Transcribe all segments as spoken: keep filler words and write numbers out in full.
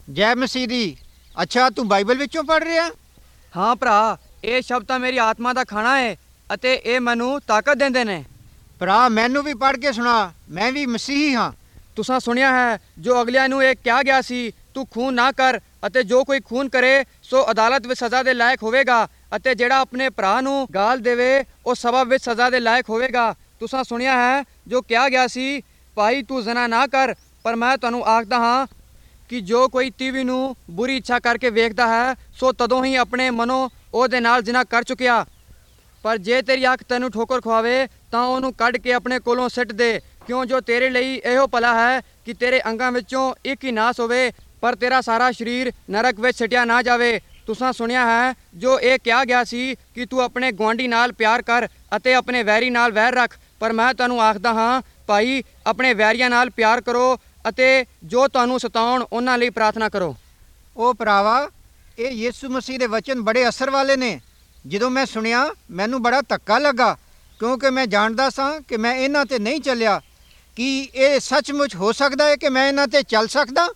ਜੈ ਮਸੀਹ ਦੀ। ਅੱਛਾ, ਤੂੰ ਬਾਈਬਲ ਵਿੱਚੋਂ ਪੜ੍ਹ ਰਿਹਾ? ਹਾਂ ਭਰਾ, ਇਹ ਸ਼ਬਦ ਤਾਂ ਮੇਰੀ ਆਤਮਾ ਦਾ ਖਾਣਾ ਹੈ ਅਤੇ ਇਹ ਮੈਨੂੰ ਤਾਕਤ ਦਿੰਦੇ ਨੇ। ਭਰਾ, ਮੈਨੂੰ ਵੀ ਪੜ੍ਹ ਕੇ ਸੁਣਾ, ਮੈਂ ਵੀ ਮਸੀਹੀ ਹਾਂ। ਤੁਸਾਂ ਸੁਣਿਆ ਹੈ ਜੋ ਅਗਲਿਆਂ ਨੂੰ ਇਹ ਕਿਹਾ ਗਿਆ ਸੀ, ਤੂੰ ਖੂਨ ਨਾ ਕਰ, ਅਤੇ ਜੋ ਕੋਈ ਖੂਨ ਕਰੇ ਸੋ ਅਦਾਲਤ ਵਿੱਚ ਸਜ਼ਾ ਦੇ ਲਾਇਕ ਹੋਵੇਗਾ, ਅਤੇ ਜਿਹੜਾ ਆਪਣੇ ਭਰਾ ਨੂੰ ਗਾਲ ਦੇਵੇ ਉਹ ਸਭਾ ਵਿੱਚ ਸਜ਼ਾ ਦੇ ਲਾਇਕ ਹੋਵੇਗਾ। ਤੁਸਾਂ ਸੁਣਿਆ ਹੈ ਜੋ ਕਿਹਾ ਗਿਆ ਸੀ, ਭਾਈ ਤੂੰ ਜ਼ਨਾ ਨਾ ਕਰ। ਪਰ ਮੈਂ ਤੁਹਾਨੂੰ ਆਖਦਾ ਹਾਂ ਕਿ ਜੋ ਕੋਈ ਤੀਵੀ ਨੂੰ ਬੁਰੀ ਇੱਛਾ ਕਰਕੇ ਵੇਖਦਾ ਹੈ ਸੋ ਤਦੋਂ ਹੀ ਆਪਣੇ ਮਨੋਂ ਉਹਦੇ ਨਾਲ ਜ਼ਿਨਾ ਕਰ ਚੁੱਕਿਆ। ਪਰ ਜੇ ਤੇਰੀ ਅੱਖ ਤੈਨੂੰ ਠੋਕਰ ਖਵਾਵੇ ਤਾਂ ਉਹਨੂੰ ਕੱਢ ਕੇ ਆਪਣੇ ਕੋਲੋਂ ਸਿੱਟ ਦੇ, ਕਿਉਂ ਜੋ ਤੇਰੇ ਲਈ ਇਹੋ ਭਲਾ ਹੈ ਕਿ ਤੇਰੇ ਅੰਗਾਂ ਵਿੱਚੋਂ ਇੱਕ ਹੀ ਨਾਸ ਹੋਵੇ, ਪਰ ਤੇਰਾ ਸਾਰਾ ਸਰੀਰ ਨਰਕ ਵਿੱਚ ਸਿੱਟਿਆ ਨਾ ਜਾਵੇ। ਤੁਸਾਂ ਸੁਣਿਆ ਹੈ ਜੋ ਇਹ ਕਿਹਾ ਗਿਆ ਸੀ ਕਿ ਤੂੰ ਆਪਣੇ ਗੁਆਂਢੀ ਨਾਲ ਪਿਆਰ ਕਰ ਅਤੇ ਆਪਣੇ ਵੈਰੀ ਨਾਲ ਵੈਰ ਰੱਖ। ਪਰ ਮੈਂ ਤੁਹਾਨੂੰ ਆਖਦਾ ਹਾਂ ਭਾਈ, ਆਪਣੇ ਵੈਰੀਆਂ ਨਾਲ ਪਿਆਰ ਕਰੋ ਅਤੇ ਜੋ ਤੁਹਾਨੂੰ ਸਤਾਉਣ ਉਹਨਾਂ ਲਈ ਪ੍ਰਾਰਥਨਾ ਕਰੋ। ਉਹ ਭਰਾਵਾ, ਇਹ ਯਿਸੂ ਮਸੀਹ ਦੇ ਵਚਨ ਬੜੇ ਅਸਰ ਵਾਲੇ ਨੇ। ਜਦੋਂ ਮੈਂ ਸੁਣਿਆ ਮੈਨੂੰ ਬੜਾ ਧੱਕਾ ਲੱਗਾ, ਕਿਉਂਕਿ ਮੈਂ ਜਾਣਦਾ ਸਾਂ ਕਿ ਮੈਂ ਇਹਨਾਂ 'ਤੇ ਨਹੀਂ ਚੱਲਿਆ। ਕੀ ਇਹ ਸੱਚਮੁੱਚ ਹੋ ਸਕਦਾ ਹੈ ਕਿ ਮੈਂ ਇਹਨਾਂ 'ਤੇ ਚੱਲ ਸਕਦਾ?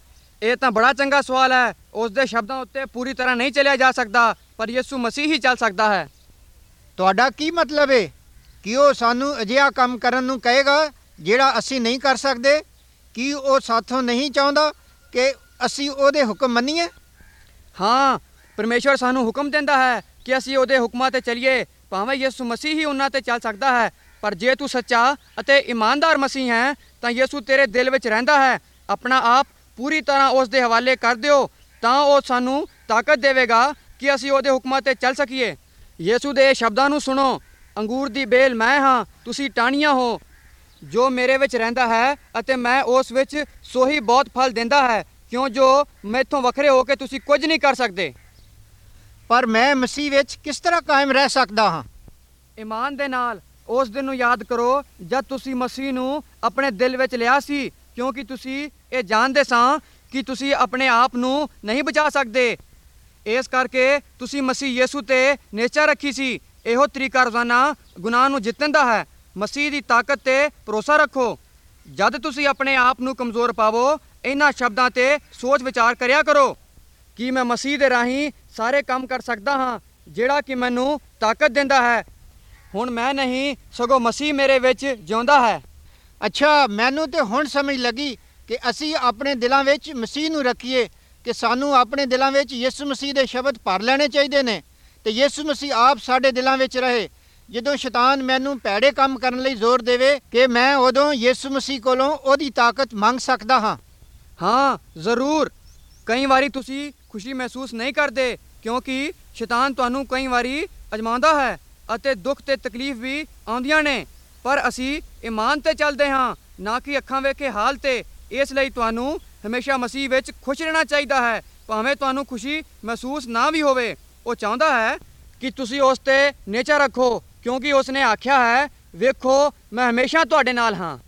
ਇਹ ਤਾਂ ਬੜਾ ਚੰਗਾ ਸਵਾਲ ਹੈ। ਉਸ ਦੇ ਸ਼ਬਦਾਂ ਉੱਤੇ ਪੂਰੀ ਤਰ੍ਹਾਂ ਨਹੀਂ ਚੱਲਿਆ ਜਾ ਸਕਦਾ, ਪਰ ਯਿਸੂ ਮਸੀਹ ਹੀ ਚੱਲ ਸਕਦਾ ਹੈ। ਤੁਹਾਡਾ ਕੀ ਮਤਲਬ ਹੈ ਕਿ ਉਹ ਸਾਨੂੰ ਅਜਿਹਾ ਕੰਮ ਕਰਨ ਨੂੰ ਕਹੇਗਾ ਜਿਹੜਾ ਅਸੀਂ ਨਹੀਂ ਕਰ ਸਕਦੇ? ਕੀ ਉਹ ਸਾਥੋਂ ਨਹੀਂ ਚਾਹੁੰਦਾ ਕਿ ਅਸੀਂ ਉਹਦੇ ਹੁਕਮ ਮੰਨੀਏ? ਹਾਂ, ਪਰਮੇਸ਼ਵਰ ਸਾਨੂੰ ਹੁਕਮ ਦਿੰਦਾ ਹੈ ਕਿ ਅਸੀਂ ਉਹਦੇ ਹੁਕਮਾਂ 'ਤੇ ਚੱਲੀਏ। ਭਾਵੇਂ ਯਿਸੂ ਮਸੀਹ ਹੀ ਉਹਨਾਂ 'ਤੇ ਚੱਲ ਸਕਦਾ ਹੈ, ਪਰ ਜੇ ਤੂੰ ਸੱਚਾ ਅਤੇ ਇਮਾਨਦਾਰ ਮਸੀਹ ਹੈ ਤਾਂ ਯਿਸੂ ਤੇਰੇ ਦਿਲ ਵਿੱਚ ਰਹਿੰਦਾ ਹੈ। ਆਪਣਾ ਆਪ ਪੂਰੀ ਤਰ੍ਹਾਂ ਉਸ ਦੇ ਹਵਾਲੇ ਕਰ ਦਿਓ, ਤਾਂ ਉਹ ਸਾਨੂੰ ਤਾਕਤ ਦੇਵੇਗਾ ਕਿ ਅਸੀਂ ਉਹਦੇ ਹੁਕਮਾਂ 'ਤੇ ਚੱਲ ਸਕੀਏ। ਯਿਸੂ ਦੇ ਸ਼ਬਦਾਂ ਨੂੰ ਸੁਣੋ, ਅੰਗੂਰ ਦੀ ਬੇਲ ਮੈਂ ਹਾਂ, ਤੁਸੀਂ ਟਾਹਣੀਆਂ ਹੋ। ਜੋ ਮੇਰੇ ਵਿੱਚ ਰਹਿੰਦਾ ਹੈ ਅਤੇ ਮੈਂ ਉਸ ਵਿੱਚ, ਸੋਹੀ ਬਹੁਤ ਫਲ ਦਿੰਦਾ ਹੈ, ਕਿਉਂ ਜੋ ਮੈਥੋਂ ਵੱਖਰੇ ਹੋ ਕੇ ਤੁਸੀਂ ਕੁਝ ਨਹੀਂ ਕਰ ਸਕਦੇ। ਪਰ ਮੈਂ ਮਸੀਹ ਵਿੱਚ ਕਿਸ ਤਰ੍ਹਾਂ ਕਾਇਮ ਰਹਿ ਸਕਦਾ ਹਾਂ? ਈਮਾਨ ਦੇ ਨਾਲ। ਉਸ ਦਿਨ ਨੂੰ ਯਾਦ ਕਰੋ ਜਦ ਤੁਸੀਂ ਮਸੀਹ ਨੂੰ ਆਪਣੇ ਦਿਲ ਵਿੱਚ ਲਿਆ ਸੀ, ਕਿਉਂਕਿ ਤੁਸੀਂ ਇਹ ਜਾਣਦੇ ਸਾਂ ਕਿ ਤੁਸੀਂ ਆਪਣੇ ਆਪ ਨੂੰ ਨਹੀਂ ਬਚਾ ਸਕਦੇ। ਇਸ ਕਰਕੇ ਤੁਸੀਂ ਮਸੀਹ ਯਿਸੂ 'ਤੇ ਨਿਸ਼ਚਾ ਰੱਖੀ ਸੀ। ਇਹੋ ਤਰੀਕਾ ਰੋਜ਼ਾਨਾ ਗੁਨਾਹ ਨੂੰ ਜਿੱਤਣ ਦਾ ਹੈ। ਮਸੀਹ ਦੀ ਤਾਕਤ 'ਤੇ ਭਰੋਸਾ ਰੱਖੋ। ਜਦ ਤੁਸੀਂ ਆਪਣੇ ਆਪ ਨੂੰ ਕਮਜ਼ੋਰ ਪਾਵੋ, ਇਹਨਾਂ ਸ਼ਬਦਾਂ 'ਤੇ ਸੋਚ ਵਿਚਾਰ ਕਰਿਆ ਕਰੋ ਕਿ ਮੈਂ ਮਸੀਹ ਦੇ ਰਾਹੀਂ ਸਾਰੇ ਕੰਮ ਕਰ ਸਕਦਾ ਹਾਂ ਜਿਹੜਾ ਕਿ ਮੈਨੂੰ ਤਾਕਤ ਦਿੰਦਾ ਹੈ। ਹੁਣ ਮੈਂ ਨਹੀਂ, ਸਗੋਂ ਮਸੀਹ ਮੇਰੇ ਵਿੱਚ ਜਿਉਂਦਾ ਹੈ। ਅੱਛਾ, ਮੈਨੂੰ ਤੇ ਹੁਣ ਸਮਝ ਲੱਗੀ ਕਿ ਅਸੀਂ ਆਪਣੇ ਦਿਲਾਂ ਵਿੱਚ ਮਸੀਹ ਨੂੰ ਰੱਖੀਏ, ਕਿ ਸਾਨੂੰ ਆਪਣੇ ਦਿਲਾਂ ਵਿੱਚ ਯਿਸੂ ਮਸੀਹ ਦੇ ਸ਼ਬਦ ਭਰ ਲੈਣੇ ਚਾਹੀਦੇ ਨੇ ਤੇ ਯਿਸੂ ਮਸੀਹ ਆਪ ਸਾਡੇ ਦਿਲਾਂ ਵਿੱਚ ਰਹੇ। ਜਦੋਂ ਸ਼ੈਤਾਨ ਮੈਨੂੰ ਭੈੜੇ ਕੰਮ ਕਰਨ ਲਈ ਜ਼ੋਰ ਦੇਵੇ ਕਿ ਮੈਂ ਉਦੋਂ ਯਿਸੂ ਮਸੀਹ ਕੋਲੋਂ ਉਹਦੀ ਤਾਕਤ ਮੰਗ ਸਕਦਾ ਹਾਂ। ਹਾਂ ਜ਼ਰੂਰ। ਕਈ ਵਾਰੀ ਤੁਸੀਂ ਖੁਸ਼ੀ ਮਹਿਸੂਸ ਨਹੀਂ ਕਰਦੇ ਕਿਉਂਕਿ ਸ਼ੈਤਾਨ ਤੁਹਾਨੂੰ ਕਈ ਵਾਰੀ ਅਜ਼ਮਾਉਂਦਾ ਹੈ ਅਤੇ ਦੁੱਖ ਤੇ ਤਕਲੀਫ ਵੀ ਆਉਂਦੀਆਂ ਨੇ, ਪਰ ਅਸੀਂ ਈਮਾਨ 'ਤੇ ਚੱਲਦੇ ਹਾਂ, ਨਾ ਕਿ ਅੱਖਾਂ ਵੇਖੇ ਹਾਲ 'ਤੇ। ਇਸ ਲਈ ਤੁਹਾਨੂੰ ਹਮੇਸ਼ਾ ਮਸੀਹ ਵਿੱਚ ਖੁਸ਼ ਰਹਿਣਾ ਚਾਹੀਦਾ ਹੈ, ਭਾਵੇਂ ਤੁਹਾਨੂੰ ਖੁਸ਼ੀ ਮਹਿਸੂਸ ਨਾ ਵੀ ਹੋਵੇ। ਉਹ ਚਾਹੁੰਦਾ ਹੈ ਕਿ ਤੁਸੀਂ ਉਸ 'ਤੇ ਨਿਹਚਾ ਰੱਖੋ, ਕਿਉਂਕਿ ਉਸ ਨੇ ਆਖਿਆ ਹੈ, ਵੇਖੋ ਮੈਂ ਹਮੇਸ਼ਾ ਤੁਹਾਡੇ ਨਾਲ ਹਾਂ।